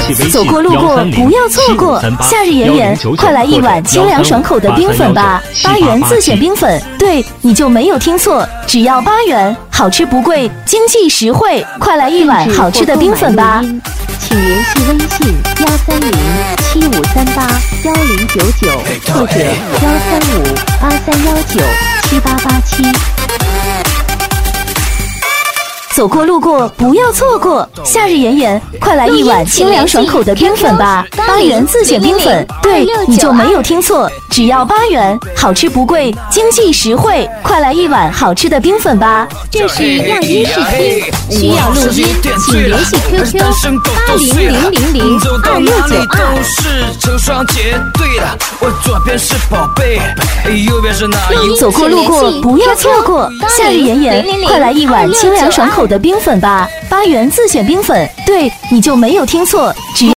走过路过不要错过，夏日炎炎，快来一碗清凉爽口的冰粉吧！8元自选冰粉，对，你就没有听错，只要8元，好吃不贵，经济实惠，快来一碗好吃的冰粉吧！ 请联系微信13075381099或者13583197887。 走过路过不要错过，夏日炎炎，快来一碗清凉爽口的冰粉吧！8元自选冰粉，对，你就没有听错，只要8元，好吃不贵，经济实惠，快来一碗好吃的冰粉吧！ 这是样音试听，需要录音，请联系 QQ 800002692。走过路过不要错过，夏日炎炎，快来一碗清凉爽口的冰粉吧！8元自选冰粉，对，你就没有听错，只